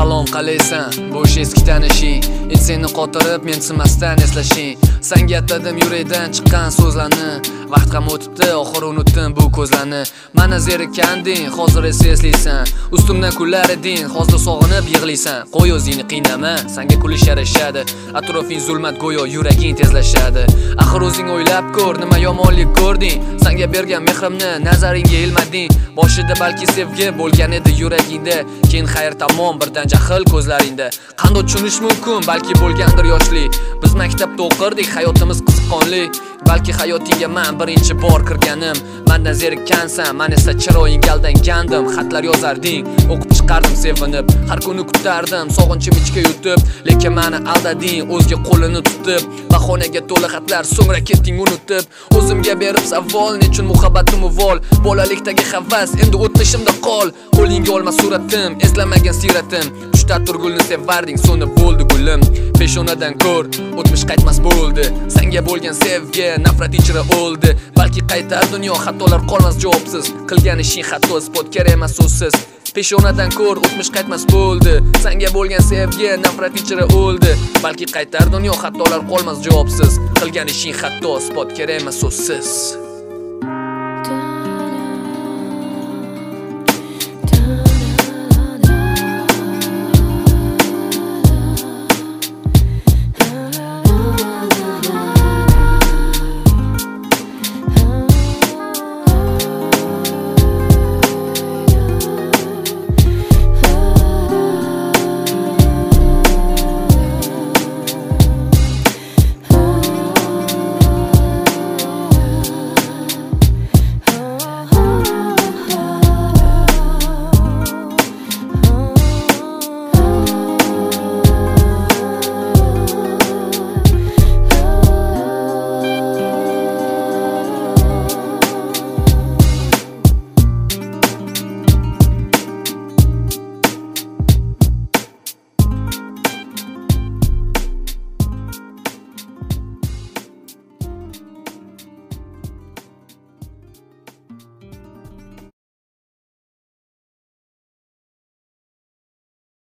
Salom qalaysan, bo'sh eski tanishing. Seni qotirib, men simasdan eslashing. Senga aytadim yurakdan chiqqan so'zlarni. Vaqt ham o'tibdi, oxir unutdim bu ko'zlarni. Mana zerikanding, hozir esa eslaysan. Ustimdan kular eding, hozir sog'inib yig'laysan. Qo'y o'zingni qiynama, senga kulish yarashadi. Atrofing zulmat go'yo yuraging tezlashadi. Axir o'zing o'ylab ko'r, nima yomonlik ko'rding? Senga bergan mehrimni nazaringga ilmading. Boshida balki sevgi bo'lgan edi yuragingda, keyin xayr tamom birdan jahl ko'zlaringda. Qanday tushunish mumkin, balki bo'lgandir yoshlik. Biz maktabda o'qirdik, hayotimiz qiziqonli. Balki hayotingga men birinchi bor kirganim. Mendan zerikkansan, men esa chiroyingga aldangandim. Xatlar yozarding, o'qib chiqardim sevinib. Har kuni kutardim, sog'inchim ichga yutib. Lekin meni aldading, o'zga qo'lini tutib. Bahonaga to'la xatlar, so'ngra ketding unutib. O'zimga berib savol, nechun muhabbatim uvol? Bolalikdagi havas, endi o'tmishimda qol. Qo'lingga olma suratim, eslamagan siratim. Uchta turgulni sevarding, so'nib bo'ldi gulim. Peshonadan ko'r, o'tmish qaytmas bo'ldi. Senga bo'lgan sevgi nafrat ichra o'ldi. Balki qaytar dunyo, xatolar qolmas javobsiz. Qilgan ishing xato, isbot kerak emas so'zsiz. Peshonadan ko'r, o'tmish qaytmas bo'ldi. Senga bo'lgan sevgi nafrat ichra o'ldi. Balki qaytar dunyo, xatolar qolmas javobsiz. Qilgan ishing xato, isbot kerak emas so'zsiz.